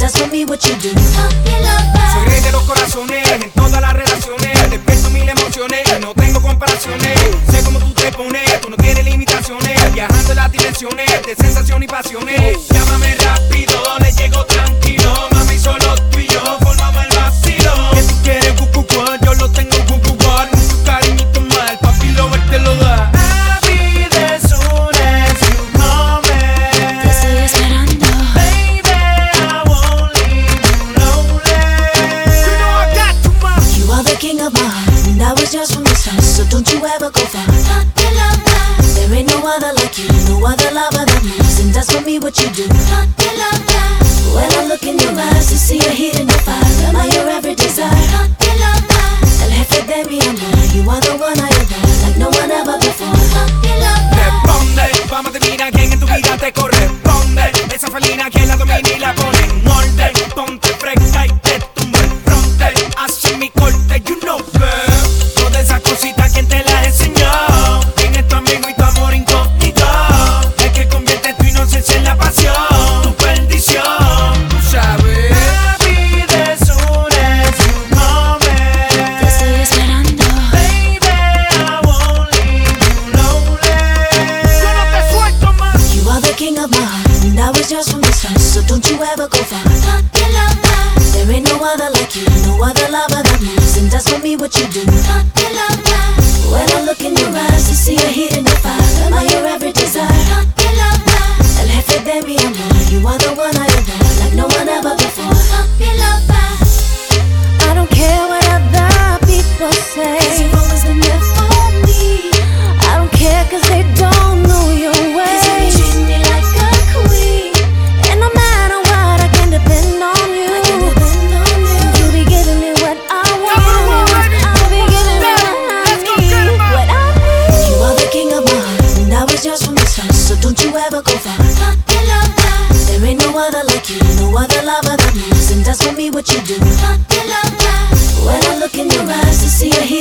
that's for me what you do. Soy rey de los corazones, en todas las relaciones. Despierto mil emociones y no tengo comparaciones. Sé cómo tú te pones, tú no tienes limitaciones. Viajando en las dimensiones de sensación y pasiones. Llámame rápido, le llego tranquilo. Mami, solo tú y yo formamos el vacilo. Que tú quieres cucucuar, yo lo tengo cucucuar. Mucho cariñito mal, papi lover te lo da. Just from the start, so don't you ever go far. There ain't no other like you, no other lover that moves, and that's for me what you do. When I look in your eyes to see a heat in your fire, am I your every desire? El jefe de mi amor, you are the one I adore, like no one ever before. Responde, vamos a terminar quien en tu vida te corresponde. Esa felina que la domina y la pone en molde. Ponte fresca y te tumba el fronte. Hace mi corte, you know, girl. Esas cositas, ¿quién te las enseñó? ¿Quién es tu amigo y tu amor incógnito? El que convierte tu inocencia en la pasión, tu perdición, tú sabes. Happy as soon as you come in. Te estoy esperando. Baby, I won't leave you lonely. Yo no te suelto más. You are the king of my heart, and that was just from the start, so don't you ever go far. There ain't no other like you, no other lover that moves, and that's for me what you do. When I look in your eyes to see a heat in your fire, am I your every desire? El jefe de mi amor, you are the one I adore, like no one ever before. I don't care what other people say, 'cause you've always been there for me. I don't care 'cause they don't know your way, 'cause you be treating me like a queen. And no matter what, I can depend on you. You be giving me what I want. I'll be giving me what I need. You are the king of my heart, and that was just from the start, so don't you ever go far. There ain't no other like you, no other lover that moves, and that's for me what you do. When I look in your eyes to see a